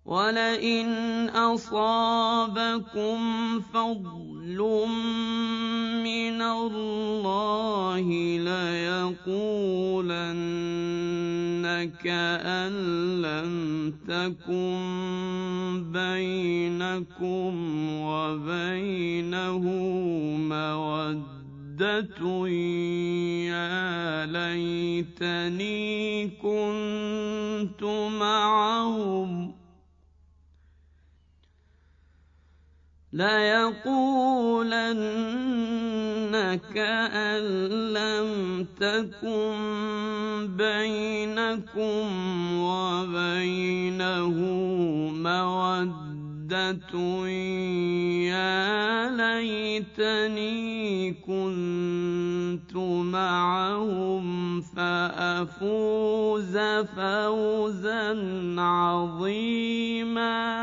وَلَئِنْ أَصَابَكُمْ فَضْلٌ مِّنَ اللَّهِ لَيَقُولَنَّ كَأَن لَّمْ تَكُن بَيْنَكُمْ وَبَيْنَهُ مَوَدَّةٌ يَا لَيْتَنِي كُنتُ مَعَهُمْ لَيَقُولَنَّ كَأَن لَّمْ تَكُن بَيْنَكُمْ وَبَيْنَهُ مَوَدَّةٌ يَا لَيْتَنِي كُنتُ مَعَهُمْ فَأَفُوزَ فَوْزًا عَظِيمًا.